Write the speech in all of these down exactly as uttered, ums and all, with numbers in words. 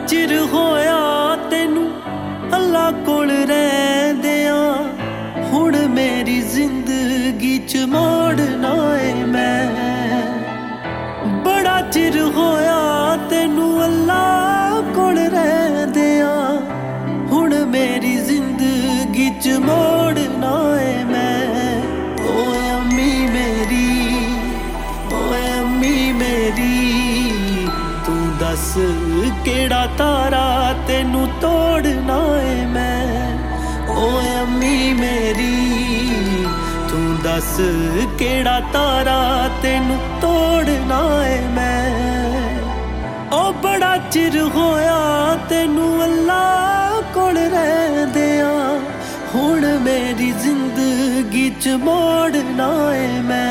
चिर होया तेनू अल्लाह कोल रहिंदियां, हुण मेरी जिंदगी च मोड़ना है मैं। बड़ा चिर होया तेनू अल्लाह कोल रहिंदियां, हुण मेरी जिंदगी च मोड़ना है मैं। ओए अम्मी मेरी, ओए अम्मी मेरी, तू दस केड़ा तारा तेनू तोड़ना है मैं। ओए अम्मी मेरी, तू दस केड़ा तारा तेनू तोड़ना है मैं। ओ बड़ा चिर होया तेनू अल्लाह कोल रहिंदियां, हुण मेरी जिंदगी च मोड़ना है मैं।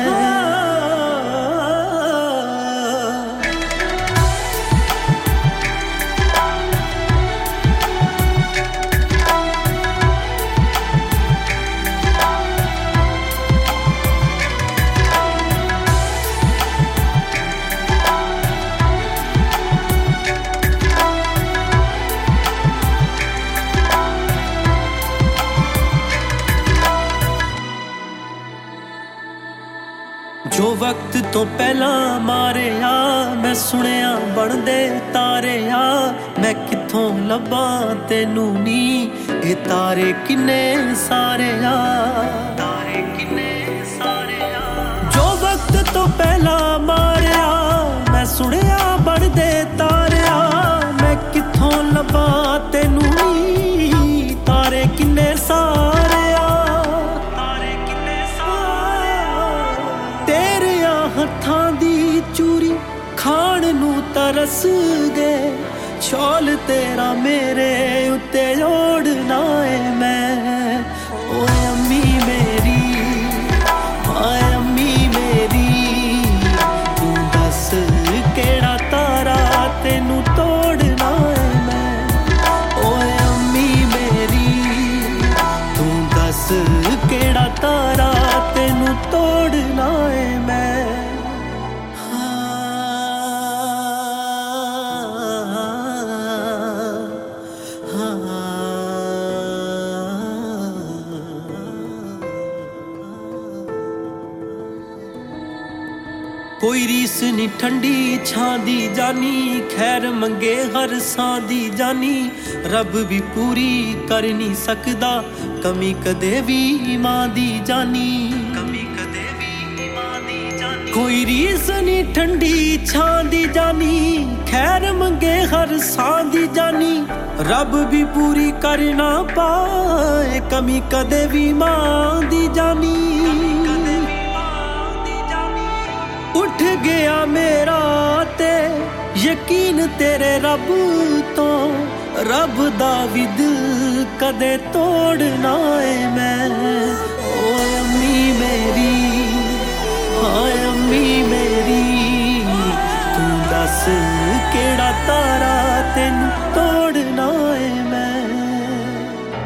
जो वक्त तो पहला मारे आ, मैं सुनिया बनदे तारे आ। मैं किथों लब्बा तेनू नी, ए तारे किन्ने सारे आ, तारे किन्ने सारे आ। जो वक्त तो पहला मारे आ, मैं सुनिया बनदे तारे आ। मैं किथों लब्बा तेनू नी, तारे किन्ने सारे आ, तारे किन्ने सारे आ। तेरिया हत्थां दी चूरी खाण नू तरस गए, शौल तेरा मेरे उत्ते ओढ़ना है मैं। ओए अम्मी मेरी, हाय अम्मी मेरी, तू दस केड़ा तारा तेनू तोड़ना है मैं। ओए अम्मी मेरी, तू दस केड़ा तारा तेनू तोड़ना है मैं। कोई रीस नी ठंडी छां दी जानी, खैर मंगे हर सां दी जानी। रब भी पूरी कर नहीं सकदा, कमी कदे भी मां दी जानी, कमी कदे भी मां दी जानी। कोई रीस नी ठंडी छां दी जानी, खैर मंगे हर सां दी जानी। रब भी पूरी कर ना पाए, कमी कदे भी मां दी जानी। उठ गया मेरा ते यकीन तेरे रब तो, रब दा भी दिल कदे तोड़ना है मैं।